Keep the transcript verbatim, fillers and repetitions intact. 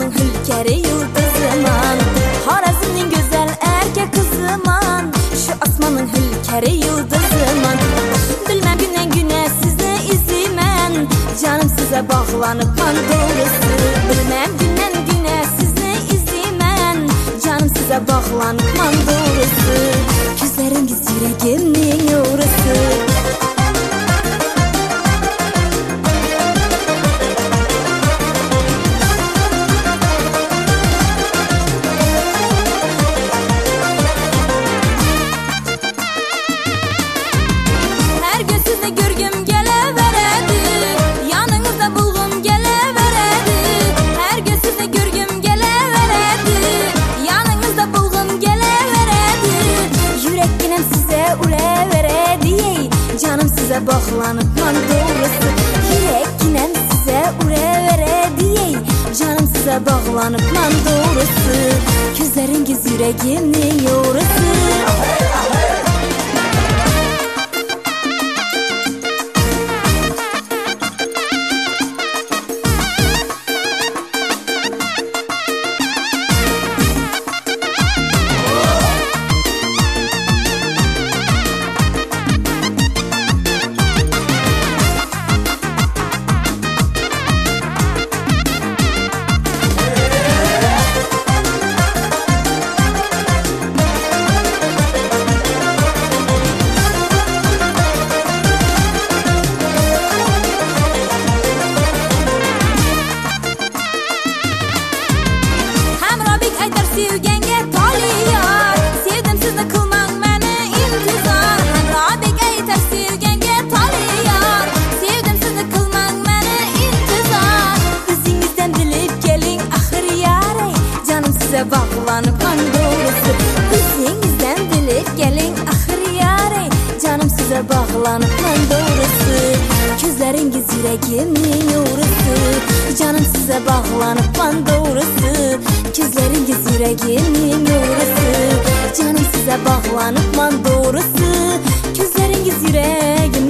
asmanın hülkeri yıldızıman, Harazm'ın güzel erkek kızıman, şu asmanın hülkeri yıldızıman. Bilmem günden güne sizi izlemen, canım size bağlanıp man doğrusu. Bilmem günden güne sizi izlemen, canım size bağlanıp man doğrusu. Gözleringiz yüreğimnin uğrası. Size bağlanıp man doğrusu, yüreğinem size ure vere diyey. Canım size bağlanıp man doğrusu, gözleringiz yüreğimin yorusu. Sevgenge taliyar, sevdim sizni kılmang meni intizar. Hamrabek aytar sevgenge taliyar, sevdim sizni kılmang meni intizar. Bizingizden bilip keling ahir yare, canım size bağlanıp man doğrusu. Bizingizden bilip keling ahir yare, canım size bağlanıp man doğrusu. Gözleringiz yüreğimin yorusu, canım size bağlanıp man doğrusu. Gözleringiz yüreğimin yorusu, canım size bağlanıp man doğrusu. Gözleringiz yüreğim